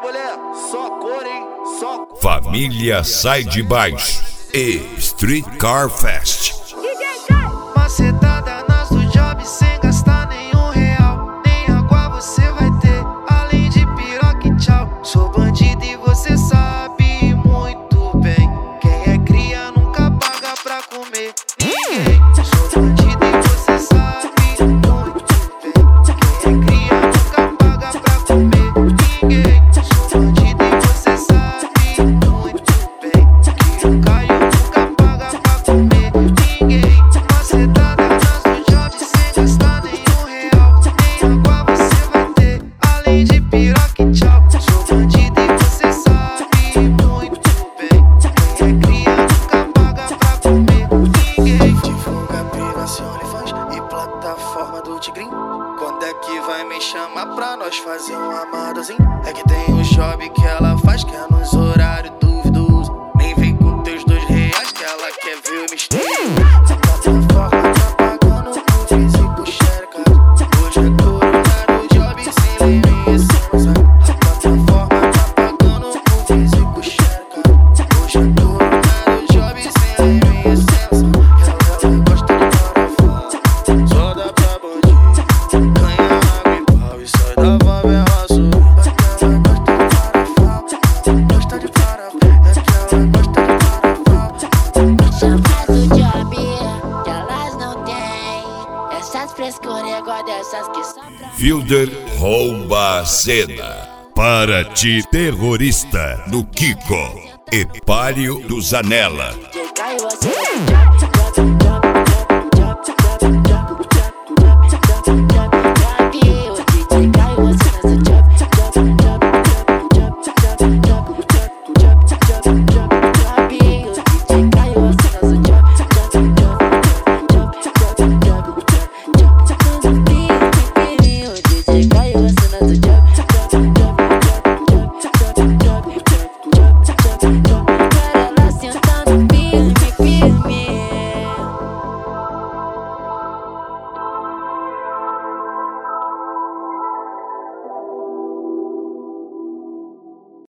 mulher, só cor, hein? Só cor. Família Sai de Baixo e Streetcar Fest. Macetada nas do job sem gastar nenhum real. Nem água você vai ter, além de piroca e tchau. Sou bandido e você sabe muito bem. Quem é cria nunca paga pra comer ninguém. Sou bandido e você sabe muito bem. Quem é cria nunca paga pra comer ninguém. Sou bandido e você sabe muito bem. Que o Caio nunca paga pra comer ninguém. Macetada nas do job sem gastar nenhum real. Nem água você vai ter, além de piroca e tchau. Sou bandido e você sabe muito bem. Quem é cria nunca paga pra comer ninguém. Divulga briga sem OnlyFans e plataforma do Tigrinho. Quando é que vai me chamar pra nós fazer um amadozinho? É que tem o job que ela faz, que é nos horários duvidosos. Nem vem com teus R$2 que ela quer ver o mistério. A plataforma tá pagando por físico xereca. Hoje é corona no job sem limite e sem noção. A plataforma tá pagando por físico xereca. Hoje é corona no job sem limite e sem noção. Ela gosta de farofão, só dá pra bandido. Ganha água e pau e sai da favela sul. Ela gosta de farofão, ela gosta de farofão. Chama do job, que elas não têm. Essas frescuras igual dessas que só pra... Fielder rouba a cena. Para ti, terrorista, do Kiko. Epário do Zanella. DJ Caio, você